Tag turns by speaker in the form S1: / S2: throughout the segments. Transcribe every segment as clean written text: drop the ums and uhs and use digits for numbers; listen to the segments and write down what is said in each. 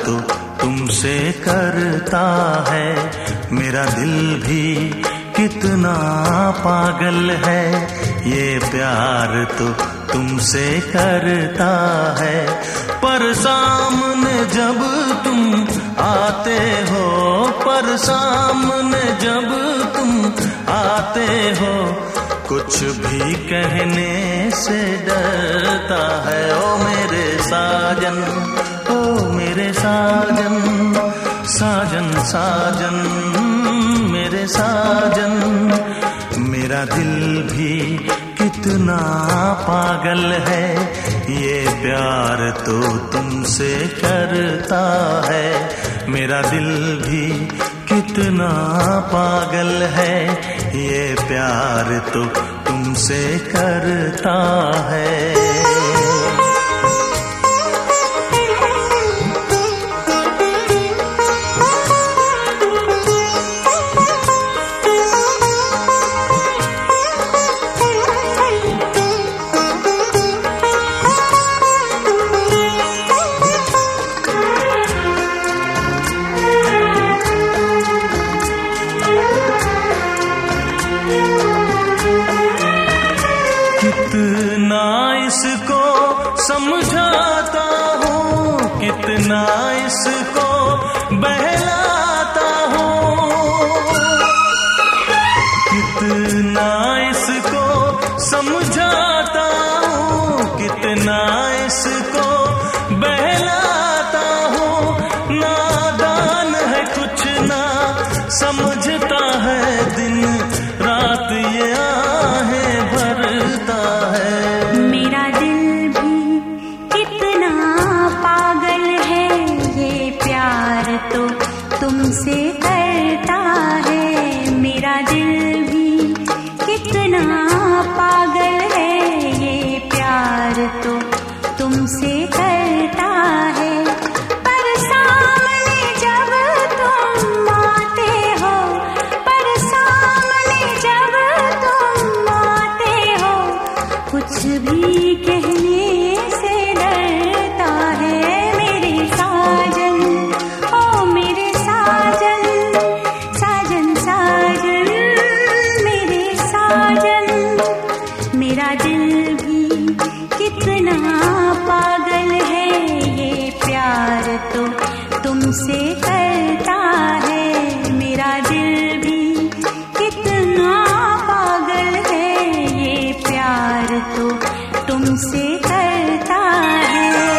S1: तो तुमसे करता है, मेरा दिल भी कितना पागल है, ये प्यार तो तुमसे करता है। पर सामने जब तुम आते हो, पर सामने जब तुम आते हो, कुछ भी कहने से डरता है। ओ मेरे साजन, ओ मेरे साजन, साजन साजन मेरे साजन, मेरा दिल भी कितना पागल है, ये प्यार तो तुमसे करता है, मेरा दिल भी कितना पागल है, ये प्यार तो तुमसे करता है। कितना इसको समझाता हूँ, कितना इसको बहलाता हूँ, कितना इसको समझाता हूँ, कितना इसको बहलाता हूँ। नादान है कुछ ना समझता है, दिन रात ये आहें भरता है।
S2: मेरा दिल भी कितना पागल है, ये प्यार तो तुमसे करता है। मेरा दिल भी कितना पागल है, ये प्यार तो तुमसे करता है। पर सामने जब तुम आते हो, पर सामने जब तुम आते हो, कुछ भी कहने से डरता है। मेरे साजन, ओ मेरे साजन, साजन साजन मेरे साजन, मेरा दिल भी कितना पागल है, ये प्यार तो तुमसे करता है। मेरा दिल भी कितना पागल है, ये प्यार तो तुमसे करता है।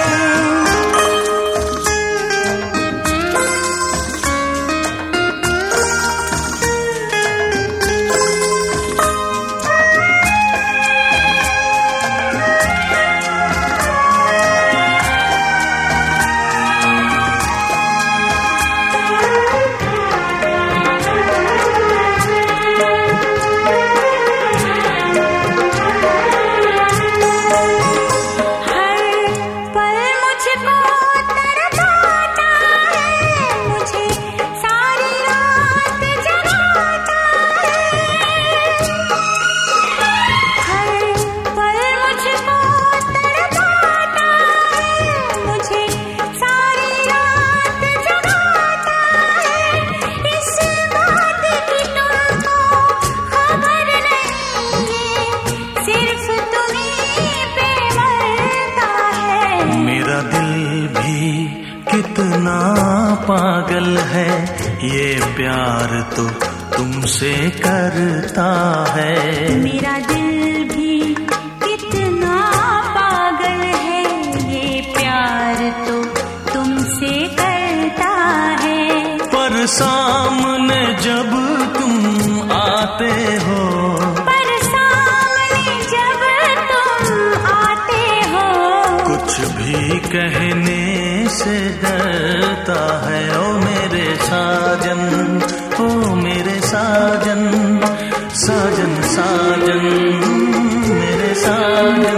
S1: कितना पागल है, ये प्यार तो तुमसे करता है।
S2: मेरा दिल भी कितना पागल है, ये प्यार तो तुमसे करता है।
S1: पर सामने जब तुम आते हो,
S2: पर सामने जब तुम आते हो,
S1: कुछ भी कहने से डरता है। ओ मेरे साजन, ओ मेरे साजन, साजन साजन मेरे साजन।